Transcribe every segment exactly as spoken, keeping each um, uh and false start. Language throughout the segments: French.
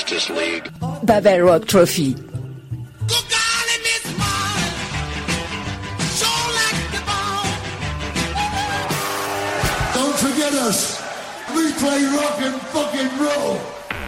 Justice League. Babel Rock Trophy. Don't forget us. We play rock and fucking roll.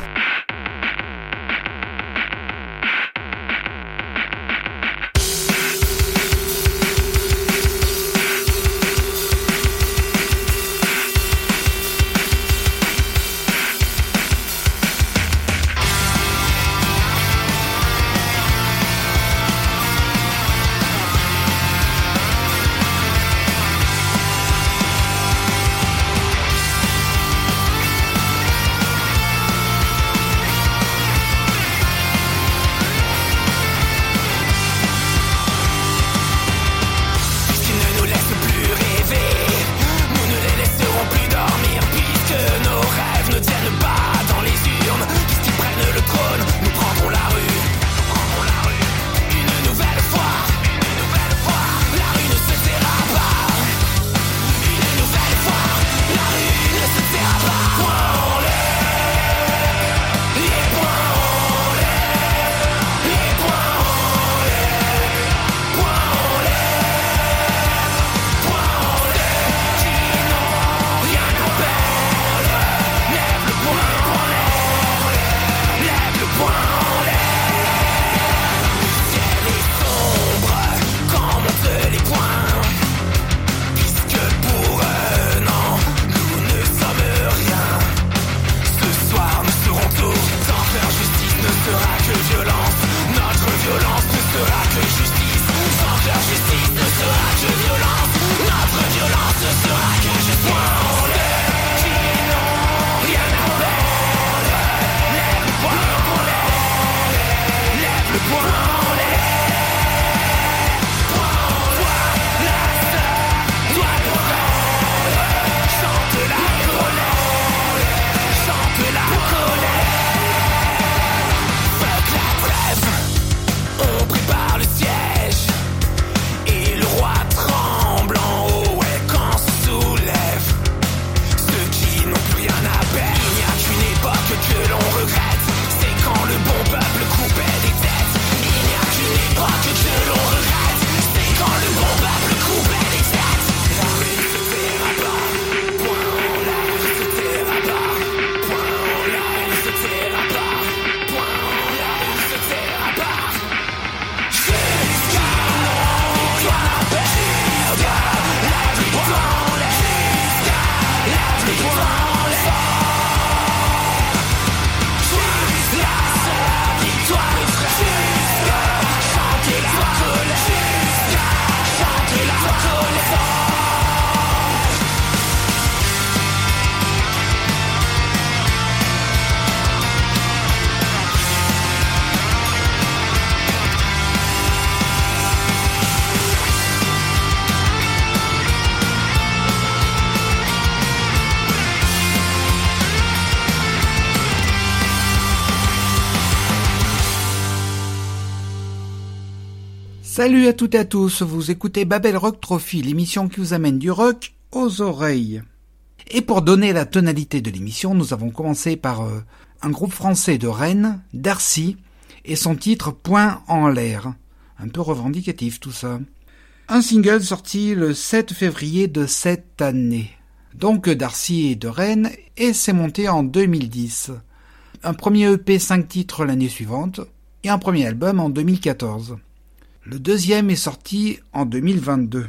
Salut à toutes et à tous, vous écoutez Babel Rock Trophy, l'émission qui vous amène du rock aux oreilles. Et pour donner la tonalité de l'émission, nous avons commencé par euh, un groupe français de Rennes, Darcy, et son titre Point en l'air. Un peu revendicatif tout ça. Un single sorti le sept février de cette année. Donc Darcy est de Rennes et s'est monté en deux mille dix. Un premier E P cinq titres l'année suivante et un premier album en deux mille quatorze. Le deuxième est sorti en deux mille vingt-deux.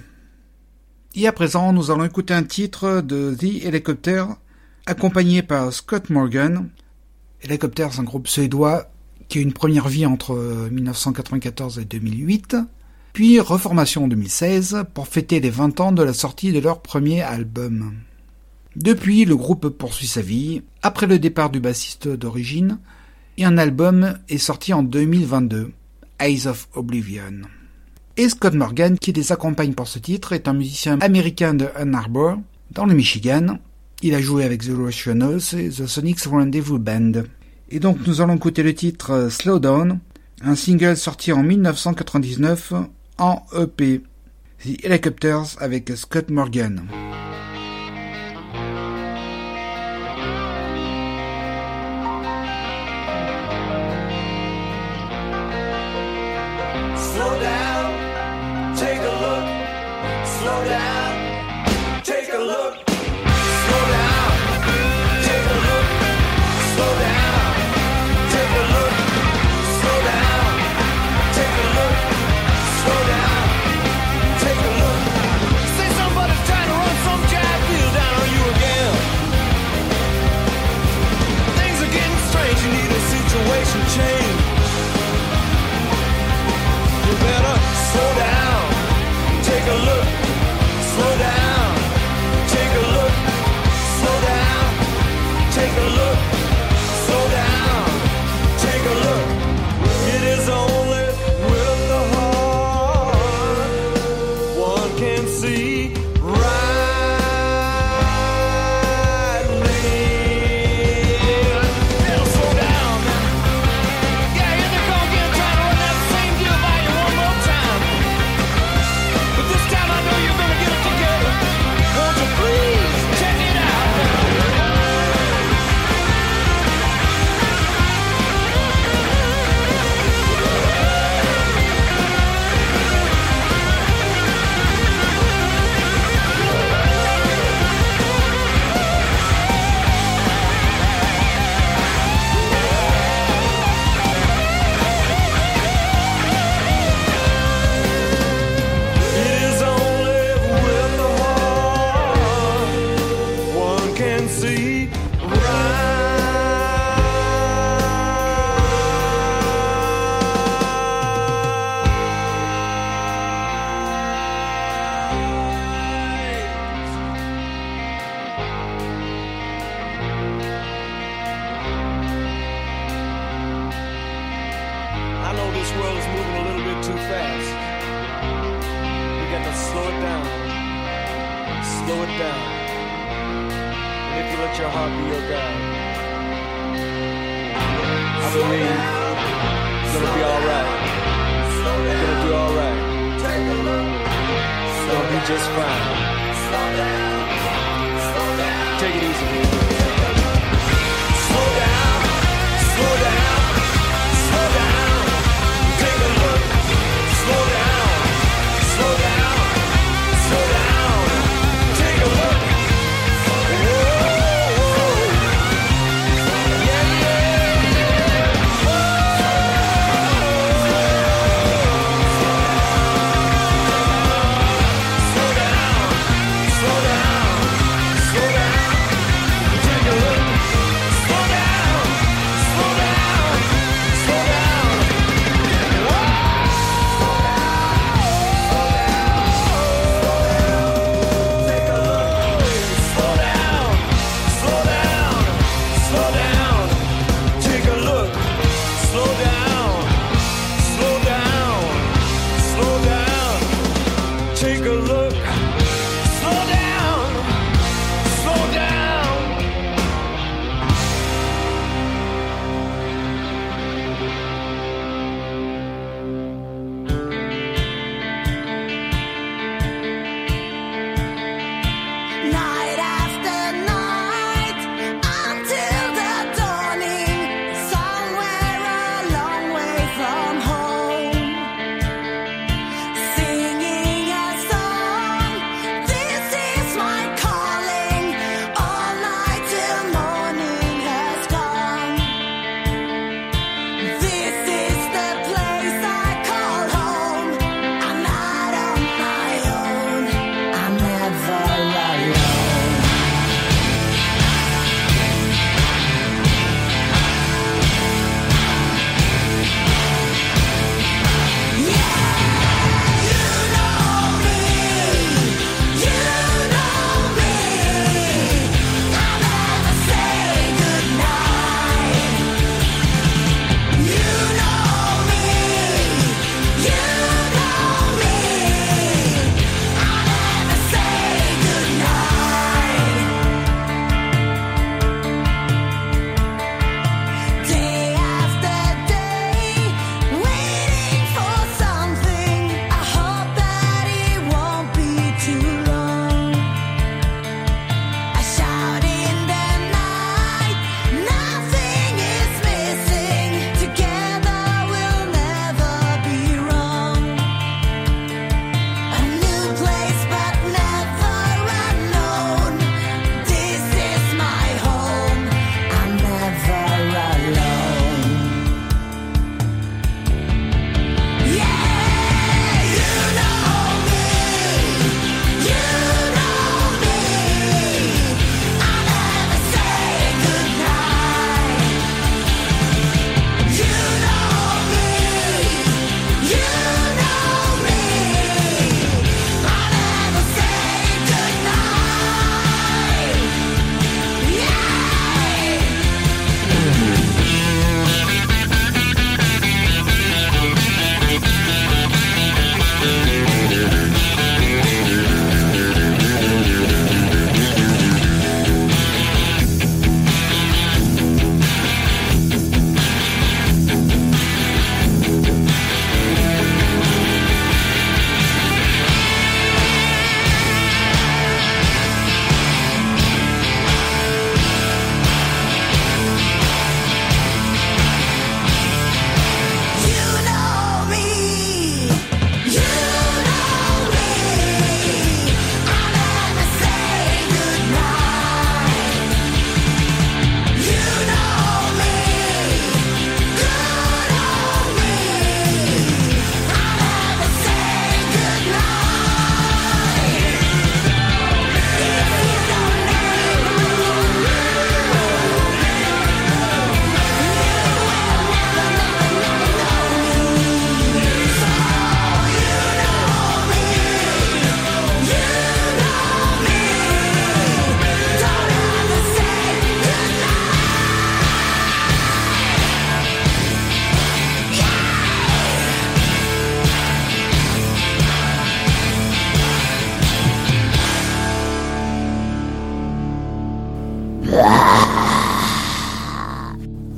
Et à présent, nous allons écouter un titre de The Helicopters, accompagné par Scott Morgan. Helicopters, un groupe suédois qui a eu une première vie entre dix-neuf cent quatre-vingt-quatorze et deux mille huit, puis reformation en deux mille seize pour fêter les vingt ans de la sortie de leur premier album. Depuis, le groupe poursuit sa vie, après le départ du bassiste d'origine, et un album est sorti en deux mille vingt-deux. Eyes of Oblivion. Et Scott Morgan, qui les accompagne pour ce titre, est un musicien américain de Ann Arbor, dans le Michigan. Il a joué avec The Rationals et The Sonics Rendezvous Band. Et donc nous allons écouter le titre Slow Down, un single sorti en dix-neuf cent quatre-vingt-dix-neuf en E P. The Helicopters avec Scott Morgan. Slow down.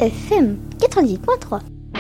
F M quatre-vingt-dix point trois.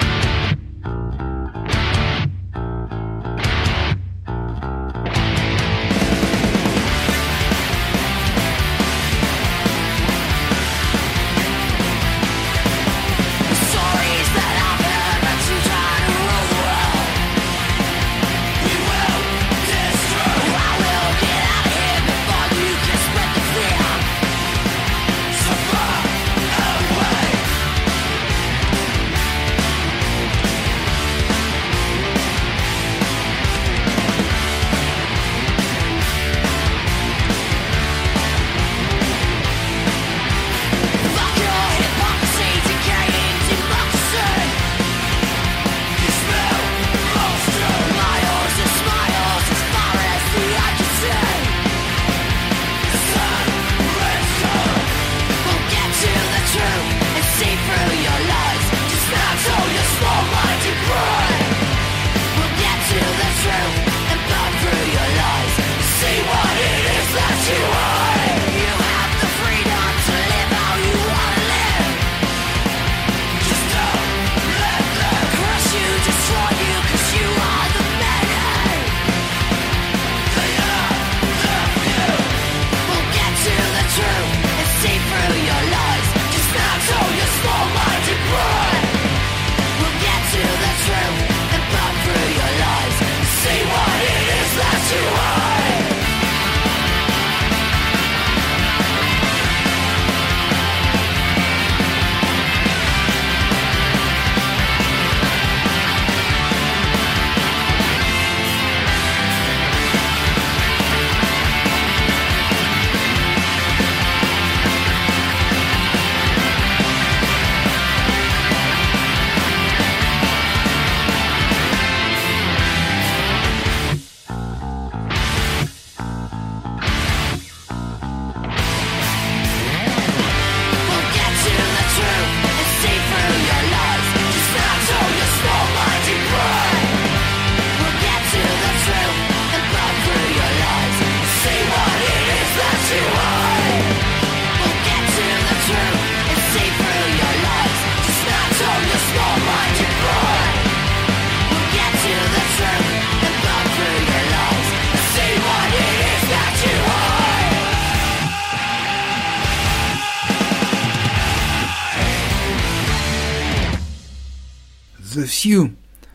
The Few,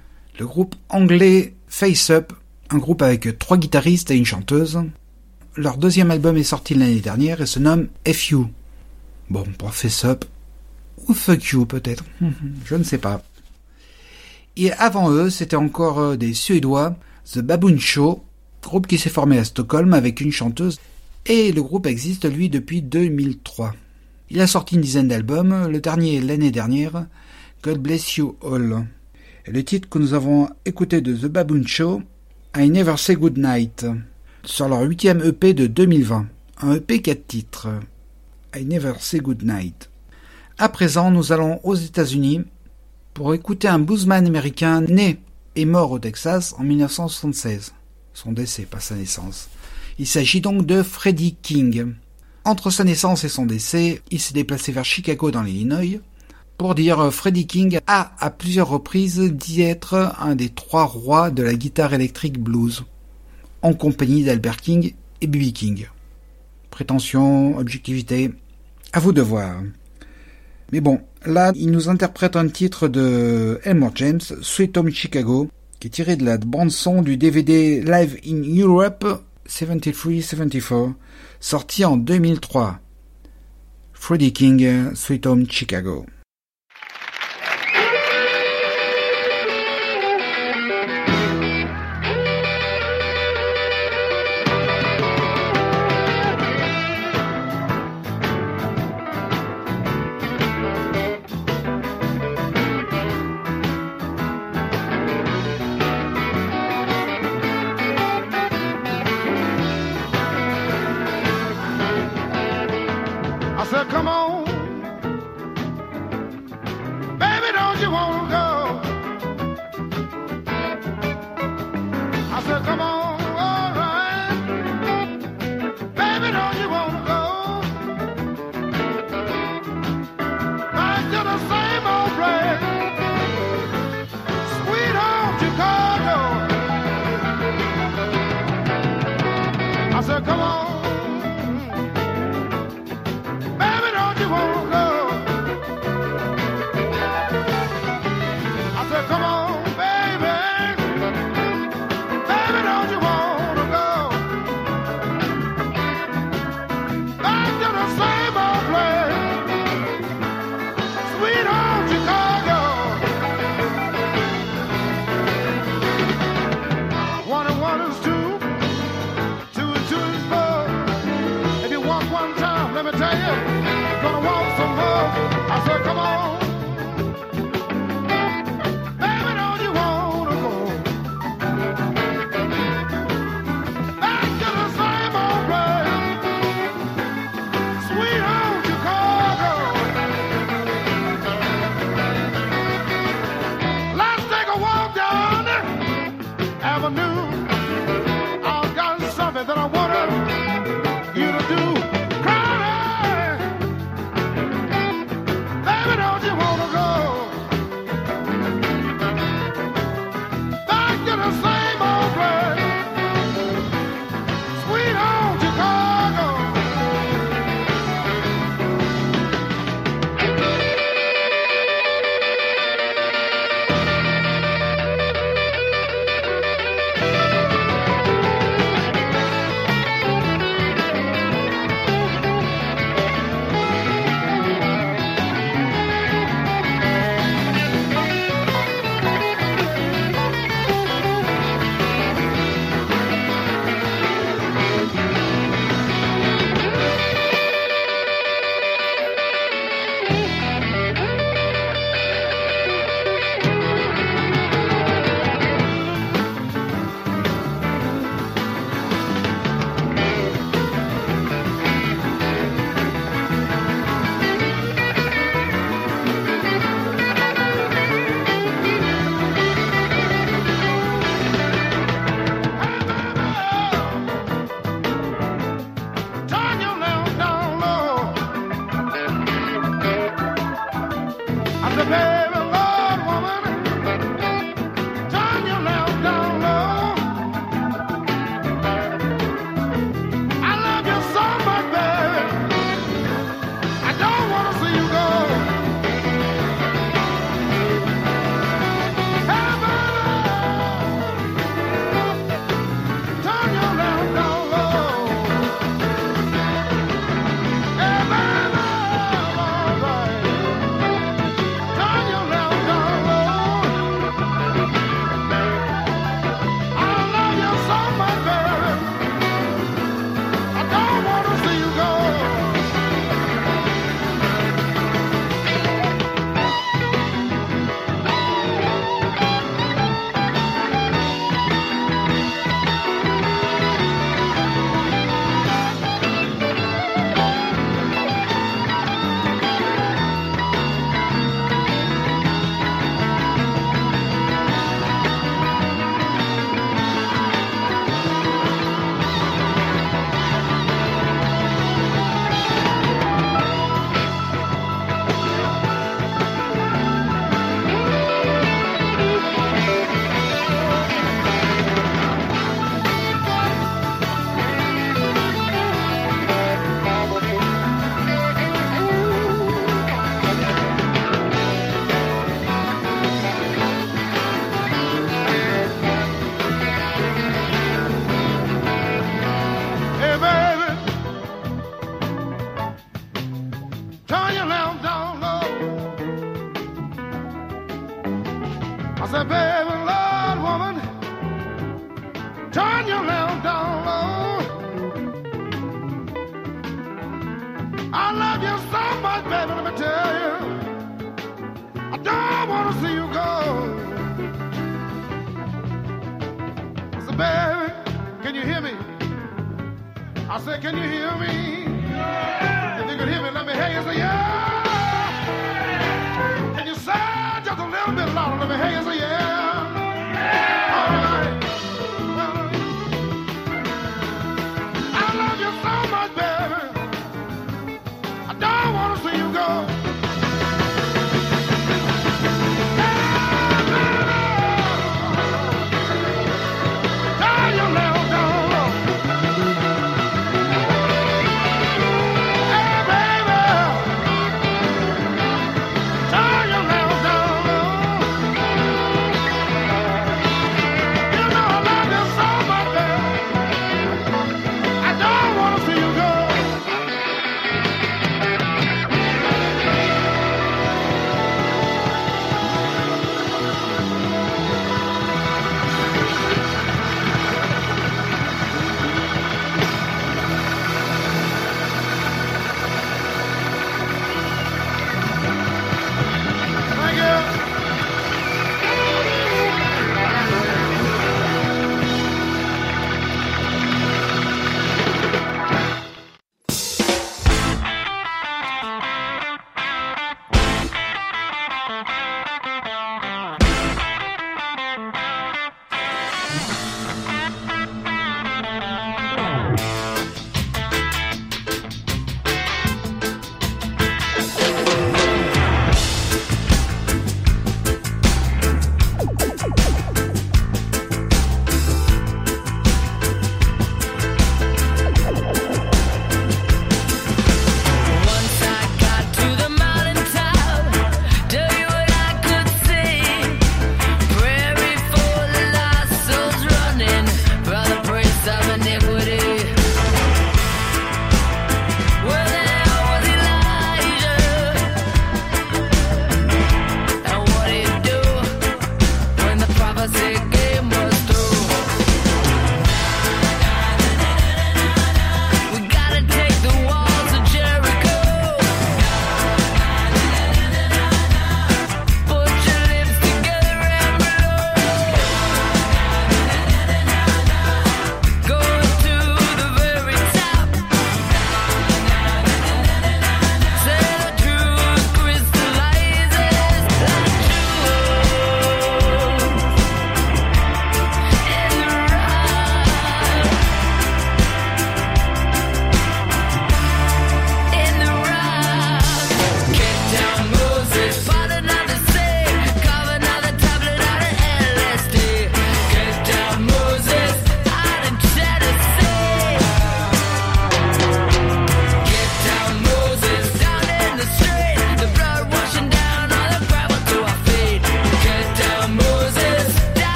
le groupe anglais Face Up, un groupe avec trois guitaristes et une chanteuse. Leur deuxième album est sorti l'année dernière et se nomme F U. Bon, pour Face Up, ou Fuck You peut-être, je ne sais pas. Et avant eux, c'était encore des Suédois, The Baboon Show, groupe qui s'est formé à Stockholm avec une chanteuse, et le groupe existe lui depuis deux mille trois. Il a sorti une dizaine d'albums, le dernier l'année dernière, God Bless You All. Et le titre que nous avons écouté de The Baboon Show, I Never Say Goodnight, sur leur huitième E P de deux mille vingt. Un E P quatre titres, I Never Say Goodnight. À présent, nous allons aux États-Unis pour écouter un bluesman américain né et mort au Texas en mille neuf cent soixante-seize. Son décès, pas sa naissance. Il s'agit donc de Freddie King. Entre sa naissance et son décès, il s'est déplacé vers Chicago dans l'Illinois. Pour dire, Freddie King a à plusieurs reprises dit être un des trois rois de la guitare électrique blues, en compagnie d'Albert King et B B King. Prétention, objectivité, à vous de voir. Mais bon, là, il nous interprète un titre de Elmore James, Sweet Home Chicago, qui est tiré de la bande-son du D V D Live in Europe soixante-trois soixante-quatre, sorti en deux mille trois. Freddie King, Sweet Home Chicago. Come on, baby, don't you wanna go? I said, come on, all right, baby, don't you wanna go? Back to the same baby, can you hear me? I said, can you hear me? If you can hear me, let me hear you say, yeah. Can you say just a little bit louder? Let me hear you say, yeah. All right. Well, I love you so much, baby. I don't want to see you go.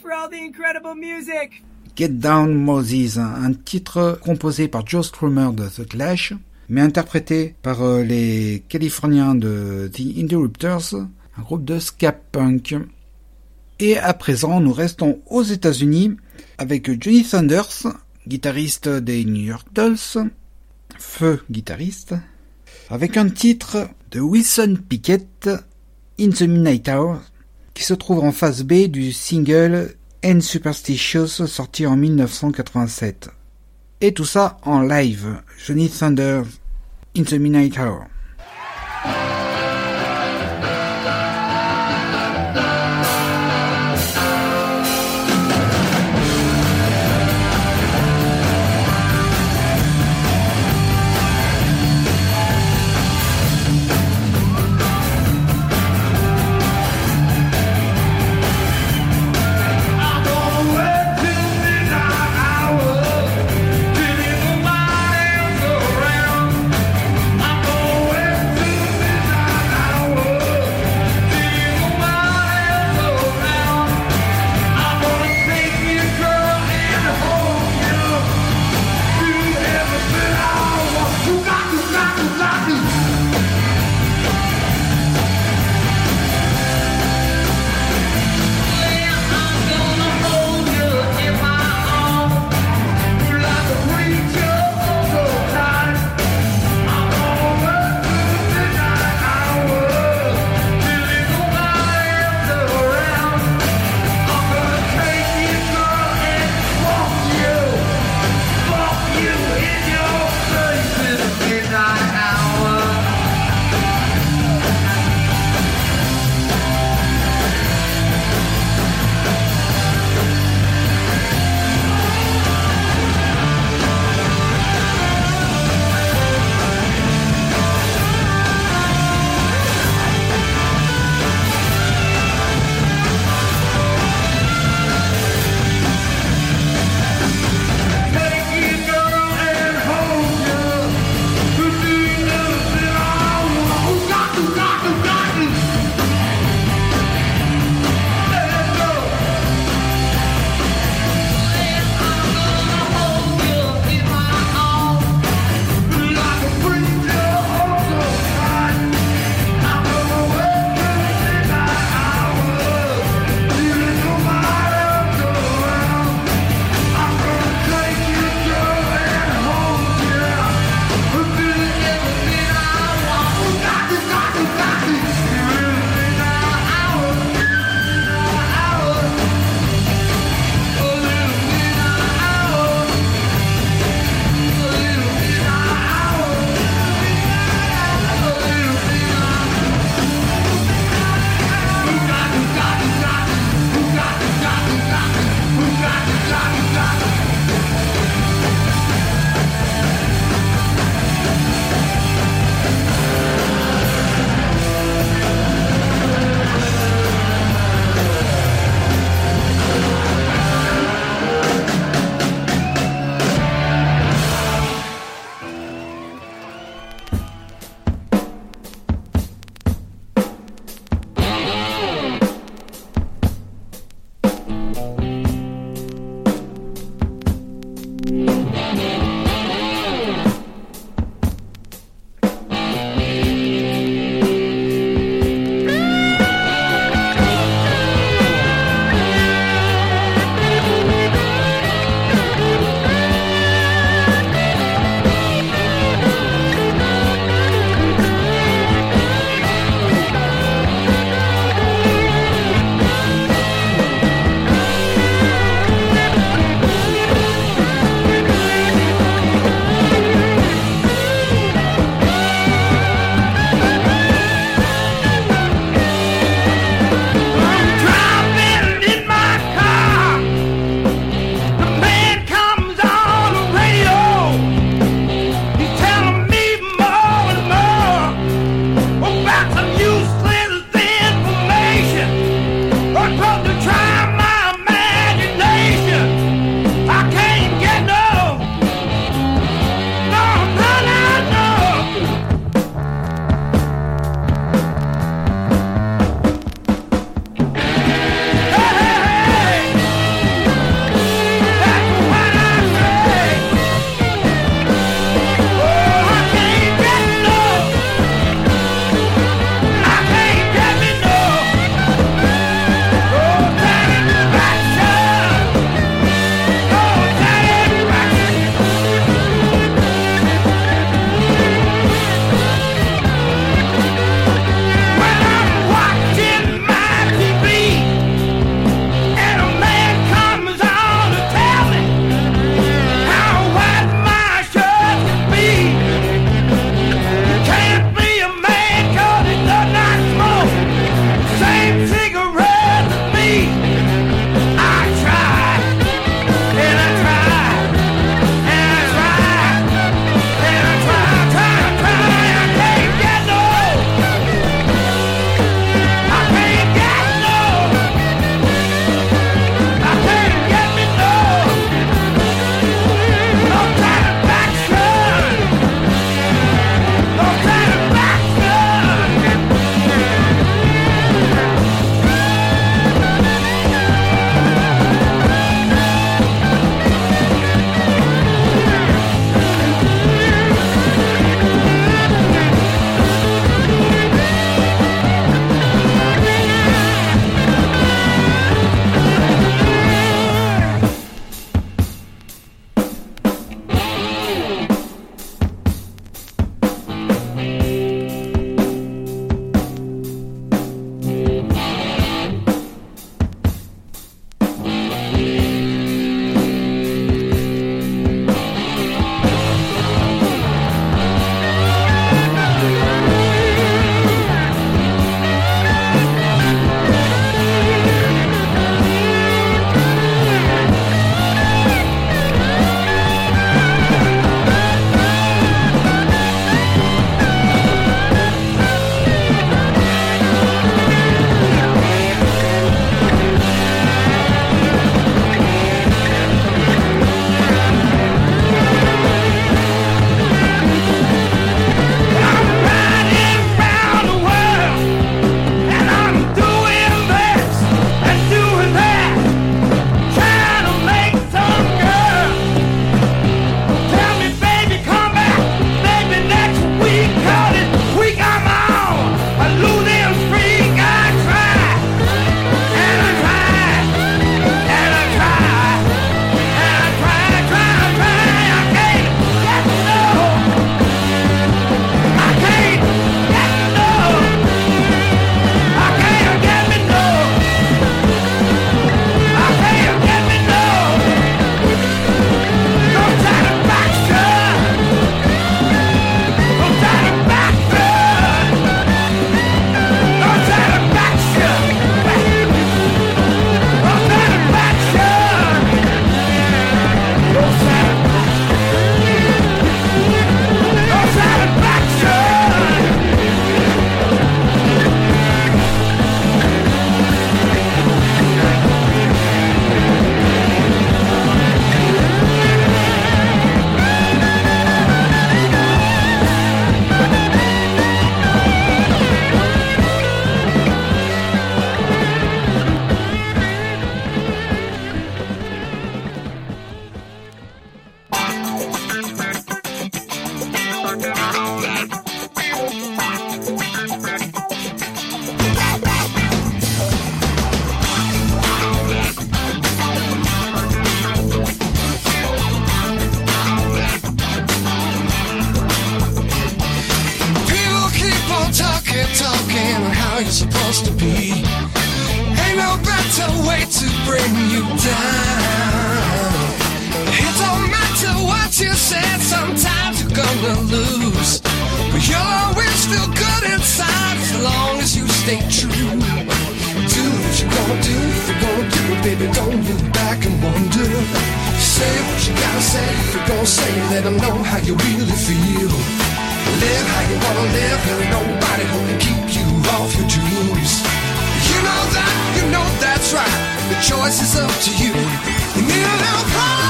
for all the incredible music. Get Down Moses, un titre composé par Joe Strummer de The Clash, mais interprété par euh, les Californiens de The Interrupters, un groupe de ska punk. Et à présent, nous restons aux États-Unis avec Johnny Thunders, guitariste des New York Dolls, feu guitariste, avec un titre de Wilson Pickett, In the Midnight Hour, qui se trouve en face B du single And Superstitious sorti en mille neuf cent quatre-vingt-sept. Et tout ça en live. Johnny Thunders, In the Midnight Hour. I'm walking, talking on how you're supposed to be. Ain't no better way to bring you down. It don't matter what you said, sometimes you're gonna lose, but you'll always feel good inside as long as you stay true. Do what you're gonna do, if you're gonna do it, baby, don't look back and wonder. Say what you gotta say, if you're gonna say it, let them know how you really feel. Live how you wanna live, there ain't nobody who can keep you off your dreams. You know that, you know that's right, the choice is up to you. You need a little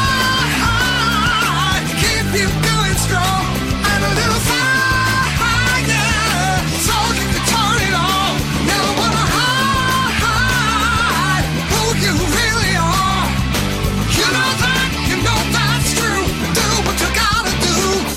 pride to keep you going strong, and a little fire, so you can turn it on. Never wanna hide who you really are. You know that, you know that's true. Do what you gotta do.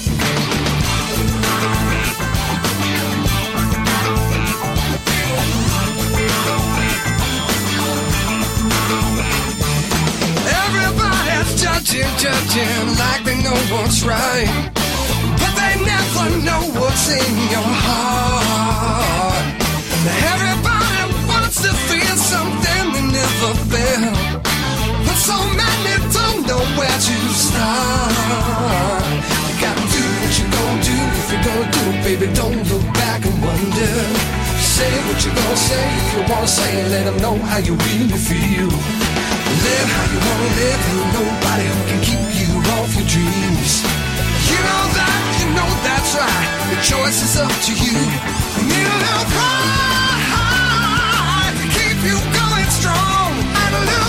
Everybody's judging, judging like they know what's right, but they never know what's in your heart. Everybody wants to feel something they never felt, but so many don't know where to start. You gotta do what you're gonna do, if you're gonna do it, baby, don't look back and wonder. Say what you're gonna say, if you wanna say it, let them know how you really feel. Live how you wanna live, ain't nobody who can keep you off your dreams. You know that, you know that's right, the choice is up to you. You need a little pride to keep you going strong, and a little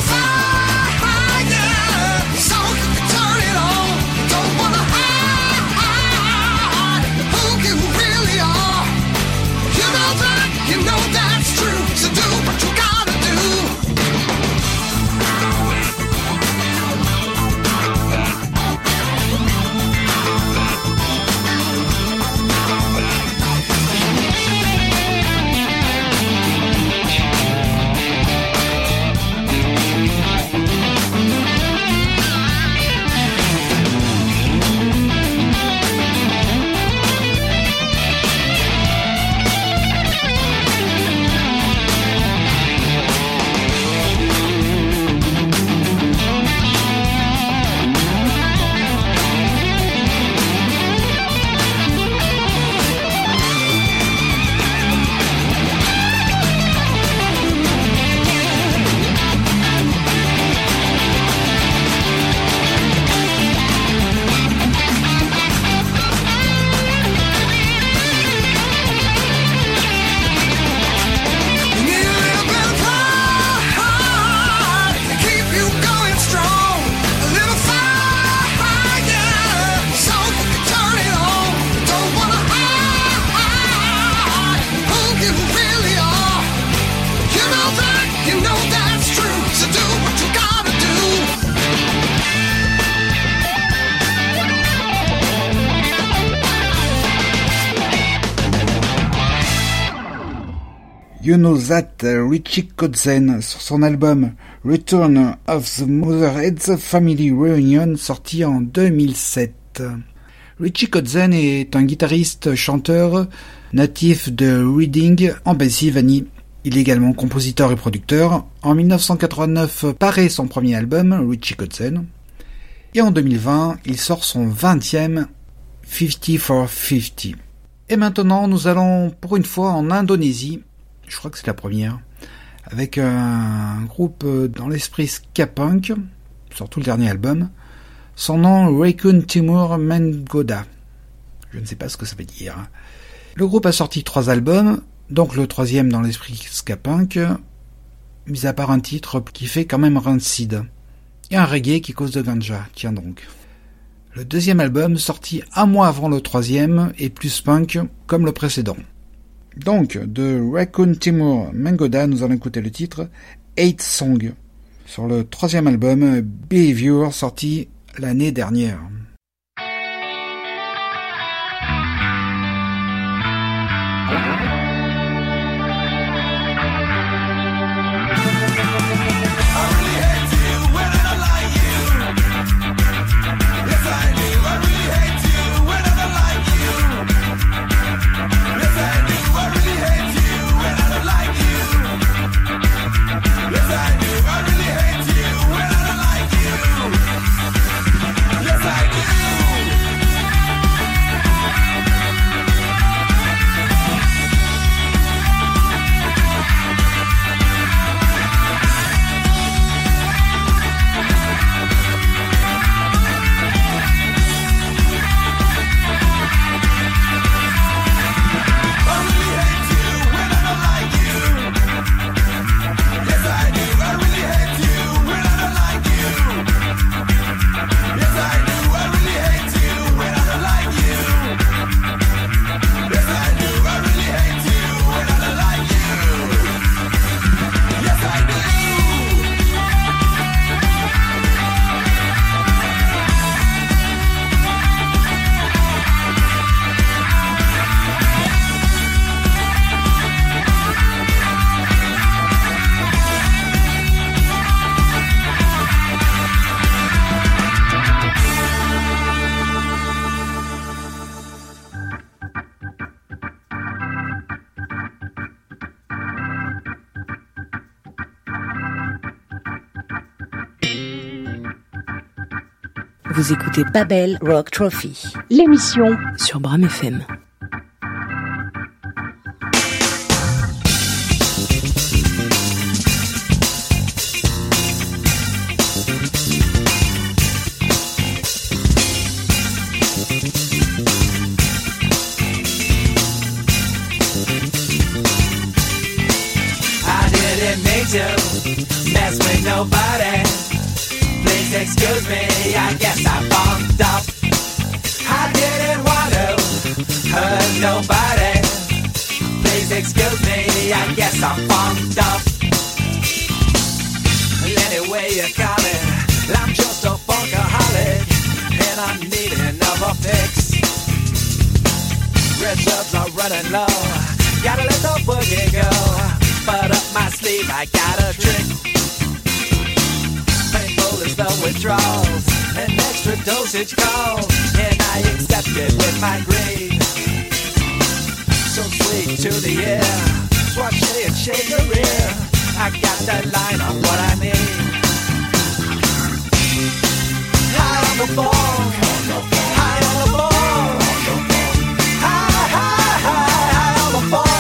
fire, so you can turn it on. Don't wanna hide who you really are. You know that, you know that's true, so do what you gotta do. You Know That, Richie Kotzen, sur son album Return of the Motherhead's Family Reunion, sorti en deux mille sept. Richie Kotzen est un guitariste-chanteur natif de Reading, en Pennsylvanie. Il est également compositeur et producteur. En mille neuf cent quatre-vingt-neuf paraît son premier album, Richie Kotzen. Et en deux mille vingt, il sort son vingtième, Fifty for Fifty. Et maintenant, nous allons pour une fois en Indonésie. Je crois que c'est la première, avec un groupe dans l'esprit ska punk, surtout le dernier album. Son nom, Raccoon Timur Menggoda. Je ne sais pas ce que ça veut dire. Le groupe a sorti trois albums, donc le troisième dans l'esprit ska punk, mis à part un titre qui fait quand même rancid, et un reggae qui cause de ganja, tiens donc. Le deuxième album, sorti un mois avant le troisième, est plus punk, comme le précédent. Donc, de Raccoon Timur Menggoda, nous allons écouter le titre Eight Song, sur le troisième album Behavior, sorti l'année dernière. I really hate Vous écoutez Babel Rock Trophy, l'émission sur Bram F M. To mess with nobody. Please excuse me, I guess I bumped up. I didn't want to hurt nobody. Please excuse me, I guess I'm bumped up. Anyway you call it, I'm just a funkaholic, and I'm needing of a fix. Reserves are running low, gotta let the boogie go. But up my sleeve I got a trick. Painful as the withdrawals, an extra dosage calls, and I accept it with my greed. So sweet to the ear, swatch it and shake the rear. I got the line on what I need. High on the phone, high on the phone, high, high, high, high on the phone.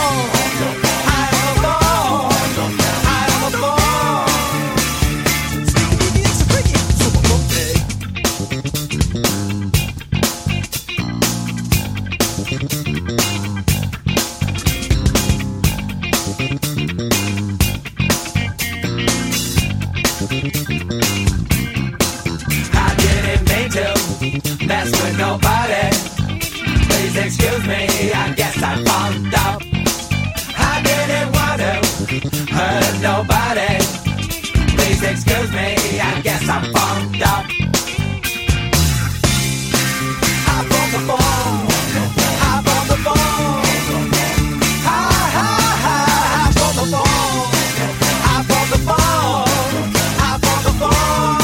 Mess with nobody. Please excuse me, I guess I bumped up. I didn't want to hurt nobody. Please excuse me, I guess I bumped up. Hop on the phone, hop on the phone. Hi, hi, hi, hop on the phone, hop on the phone, hop on the phone.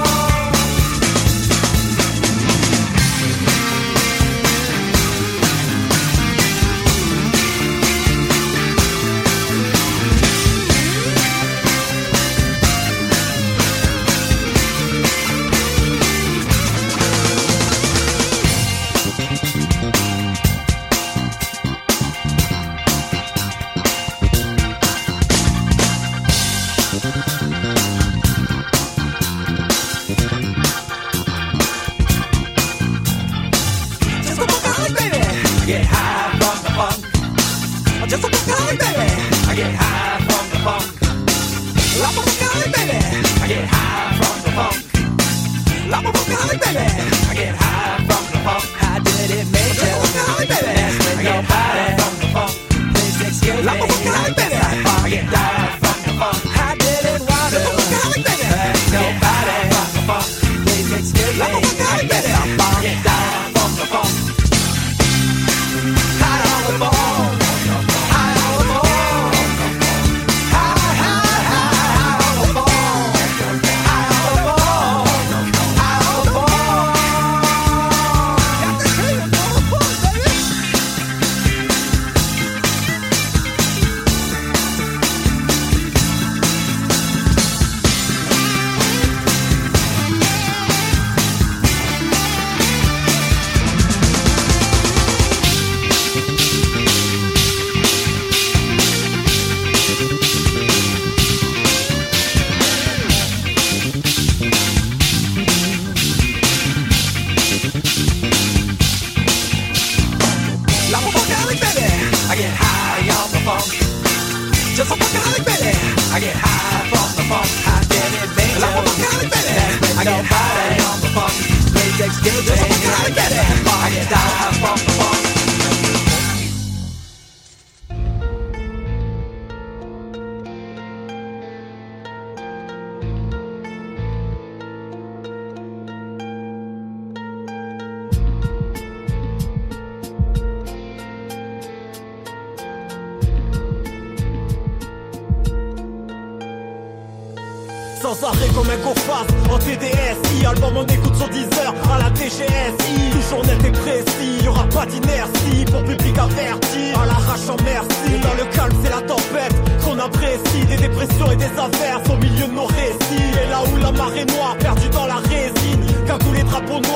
Sans arrêt comme un go-fast en T D S I. Album on écoute sur dix heures à la D G S I. Toujours net et précis, y'aura pas d'inertie. Pour public averti, à l'arrache en merci. Et dans le calme c'est la tempête qu'on apprécie. Des dépressions et des averses au milieu de nos récits. Et là où la marée noire perdue dans la résine, cagoule les drapeaux noirs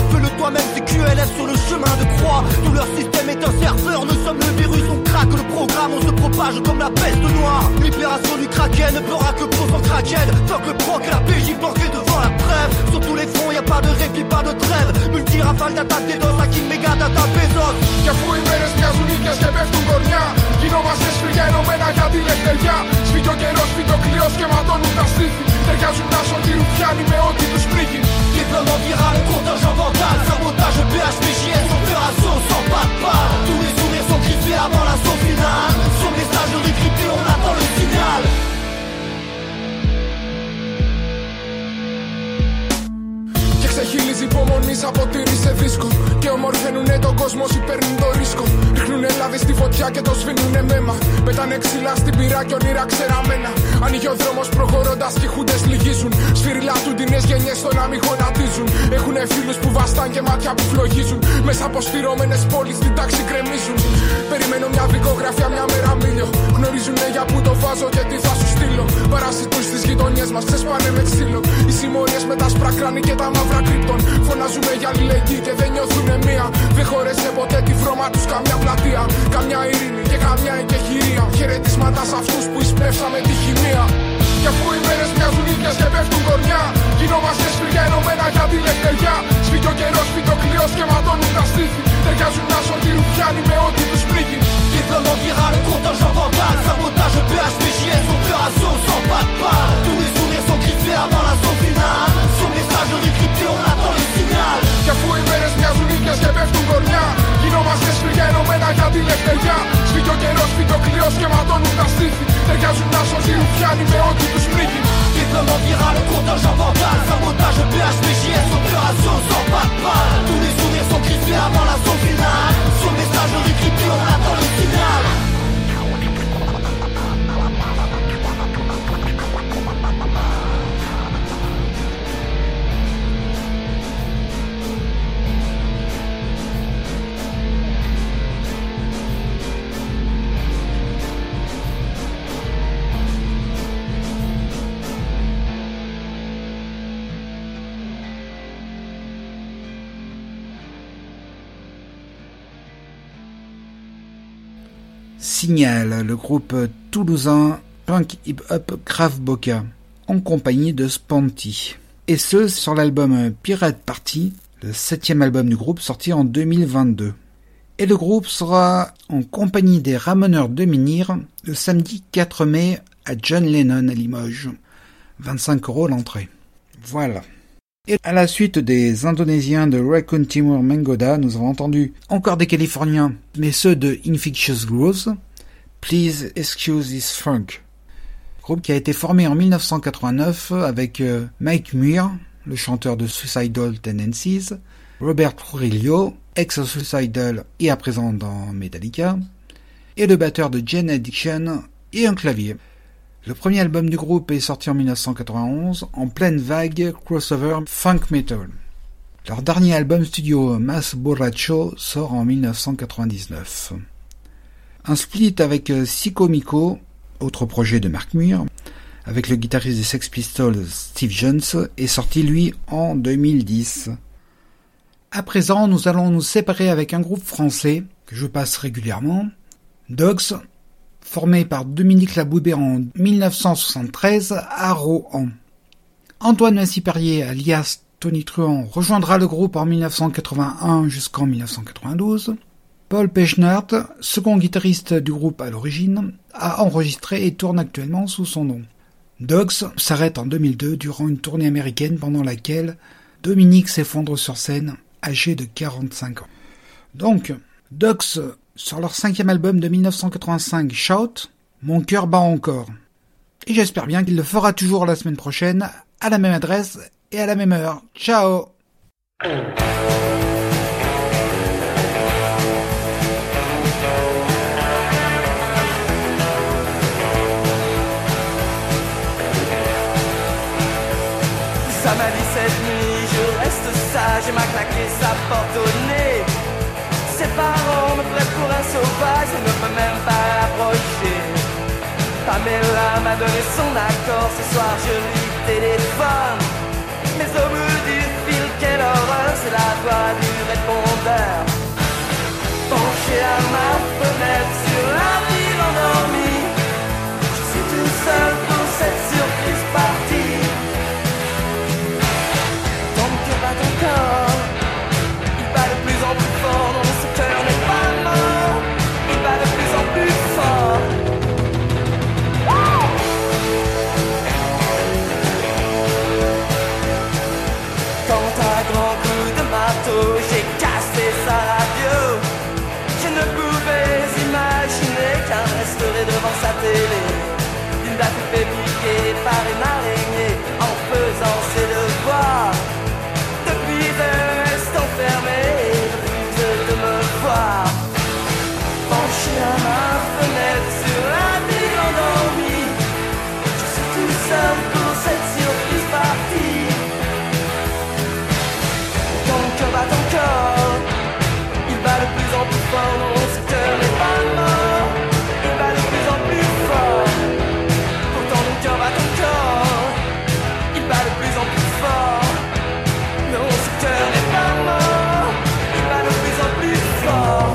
Fais-le toi-même, c'est Q L F sur le chemin de croix. Tout leur système est un serveur, nous sommes le virus, on craque le programme, on se propage comme la peste noire. Libération du kraken, ne pleura que pour son kraken. Tant que le proc et la P J planqués devant la trêve. Sur tous les fronts, y a pas de répit, pas de trêve. Multi-rafale d'attaque des dos, hacking méga data Bezos. Κι αφού οι μέρες μοιάζουν ίδιες και πέφτουν κορμιά, γινόμαστε σφυριά ενωμένα για τη λευτεριά. Σφίγγει ο καιρός, φύγει ο κλειός και ματώνουν τα στήθη. Ταιριάζουν τα σωτή ρουφιάνοι με ό,τι τους πνίγει. Déploiement viral, contingent mental, sabotage P H P J S, opération sans pas de balle. Tous les sourires sont crispés avant l'assaut final. Sur message décrypté, on attend le signal. Ξεχυλίζει υπομονή από τύρι σε δίσκο. Και ομορφαίνουνε τον κόσμο, σου παίρνουν το ρίσκο. Ρίχνουνε λάδι στη φωτιά και το σβήνουνε μέμα. Πετάνε ξύλα στην πυρά κι όνειρα ξεραμένα. Ανοίγει ο δρόμος προχωρώντας κι οι χούντες λυγίζουν. Σφυριλάτουν τις νέες γενιές στο να μην γονατίζουν. Έχουνε φίλους που βαστάν και μάτια που φλογίζουν. Μέσα από στηρώμενες πόλεις την τάξη κρεμίζουν. Περιμένω μια δικογραφία, μια μέρα μίλιο. Γνωρίζουνε για που το βάζω και τι θα σου στείλω. Παρασιτούν στις γειτονιές μας, ξεσπάνε με ξύλο. Οι συμμορίες με τα σπρακράνη και τα μαύρα κρύπτων. Φωνάζουμε για αλληλεγγύη και δεν νιώθουνε μία. Δεν χωρέσε ποτέ τη βρώμα τους καμιά πλατεία. Καμιά ειρήνη και καμιά εγκεχηρία. Χαιρετίσματα σ' αυτούς που εισπνεύσαμε τη χημεία. Κι αφού οι μέρες μοιάζουν ίδιες και πέφτουν κορμιά, γινόμαστε σφυριά ενωμένα για τη λευτεριά. Σφίγγει ο καιρός, φύγει ο κλειός και ματώνουν τα στήθη. Ταιριάζουν τα σωτή ρουφιάνοι με ό,τι τους πνίγει. Déploiement viral, contingent mental, sabotage P H P J S, opération sans pas de balle. Tous les sourires sont crispés avant l'assaut final. Sur message décrypté, on attend le signal. Κι αφού οι μέρες μοιάζουν ίδιες και πέφτουν κορμιά, γινόμαστε σφυριά ενωμένα για τη λευτεριά. Σφίγγει ο καιρός, φύγει ο κλειός και ματώνουν τα στήθη. Ταιριάζουν τα σωτή ρουφιάνοι με ό,τι τους πνίγει. Déploiement viral, contingent mental, sabotage P H P J S, opération sans pas de balle. Tous les sourires sont crispés avant l'assaut final. Sur message décrypté, on attend le signal. Signal, le groupe toulousain punk hip-hop Krav Boka, en compagnie de Sponty. Et ce, sur l'album Pirate Party, le septième album du groupe sorti en deux mille vingt-deux. Et le groupe sera en compagnie des Ramoneurs de Menhir le samedi quatre mai à John Lennon à Limoges. vingt-cinq euros l'entrée. Voilà. Et à la suite des Indonésiens de Raccoon Timur Menggoda, nous avons entendu encore des Californiens, mais ceux de Infectious Grooves, Please Excuse This Funk. Groupe qui a été formé en dix-neuf cent quatre-vingt-neuf avec euh, Mike Muir, le chanteur de Suicidal Tendencies, Robert Trujillo, ex-Suicidal et à présent dans Metallica, et le batteur de Gen Addiction et un clavier. Le premier album du groupe est sorti en dix-neuf cent quatre-vingt-onze, en pleine vague crossover funk metal. Leur dernier album studio Mas Borracho sort en dix-neuf cent quatre-vingt-dix-neuf. Un split avec Siko Miko, autre projet de Mark Muir, avec le guitariste des Sex Pistols Steve Jones, est sorti lui en deux mille dix. À présent, nous allons nous séparer avec un groupe français que je passe régulièrement, Dogs, formé par Dominique Laboubé en dix-neuf cent soixante-treize à Rohan. Antoine Massy-Perrier, alias Tony Truant, rejoindra le groupe en dix-neuf cent quatre-vingt-un jusqu'en dix-neuf cent quatre-vingt-douze. Paul Pechnert, second guitariste du groupe à l'origine, a enregistré et tourne actuellement sous son nom. Dogs s'arrête en deux mille deux durant une tournée américaine pendant laquelle Dominique s'effondre sur scène, âgé de quarante-cinq ans. Donc, Dogs, sur leur cinquième album de dix-neuf cent quatre-vingt-cinq, Shout, Mon cœur bat encore. Et j'espère bien qu'il le fera toujours la semaine prochaine, à la même adresse et à la même heure. Ciao! Ça m'a dit cette nuit, je reste sage et m'a claqué sa porte au nez. Ses parents me prennent pour un sauvage, je ne peux même pas approcher. Pamela m'a donné son accord, ce soir je lui téléphone. Mais au bout du fil qu'elle décodeur, c'est la voix du répondeur. Penché à ma fenêtre sur la ville endormie, je suis tout seul pour cette surprise partie. Ton cœur bat encore, il bat de plus en plus fort, non ce cœur n'est pas mort, il bat de plus en plus fort. Quand à grands coups de marteau j'ai cassé sa radio, je ne pouvais imaginer qu'un resterait devant sa télé, une date fait piquer par une araignée en faisant ses devoirs. Depuis de reste enfermé et refuse de me voir. Penché à ma fenêtre sur la ville endormie, je suis tout seul pour cette surprise partie. Ton cœur bat encore, il bat de plus en plus fort, non ce cœur n'est pas mort, il bat de plus en plus fort. Pourtant mon cœur bat encore, il bat de plus en plus fort, non ce cœur n'est pas mort, il bat de plus en plus fort.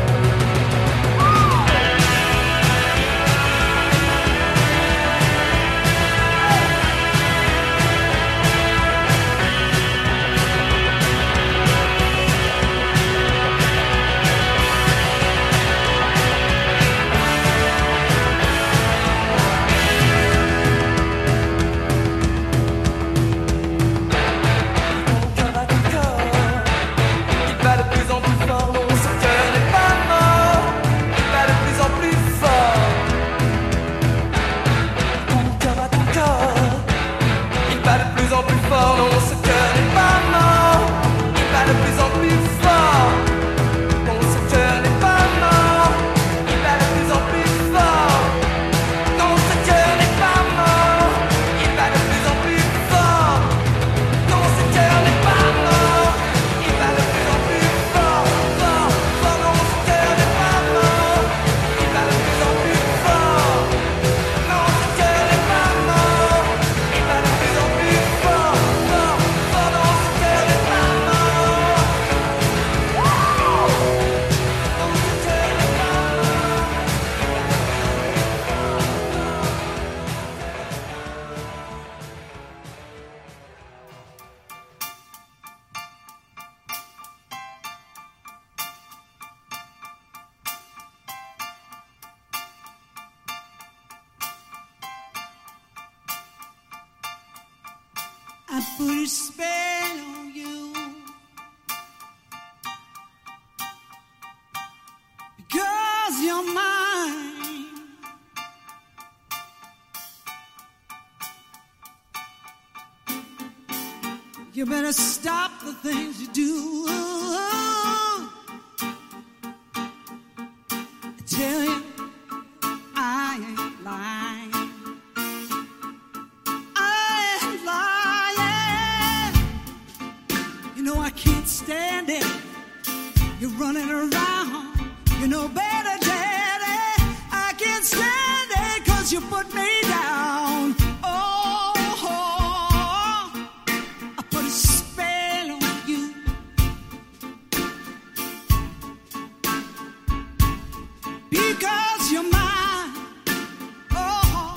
I put a spell on you because you're mine. You better stop the things you do. I tell you, I ain't lying. I can't stand it. You're running around. You know better, Daddy. I can't stand it 'cause you put me down. Oh, oh, I put a spell on you. Because you're mine. Oh.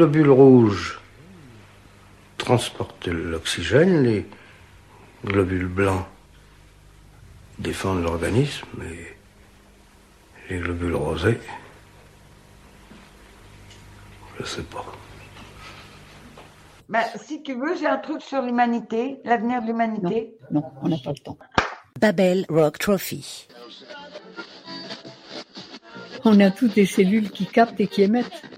globules rouges transportent l'oxygène, les globules blancs défendent l'organisme et les globules rosés, je sais pas. Ben, si tu veux, j'ai un truc sur l'humanité, l'avenir de l'humanité. Non, non, on n'a pas le temps. Babel Rock Trophy. On a toutes des cellules qui captent et qui émettent.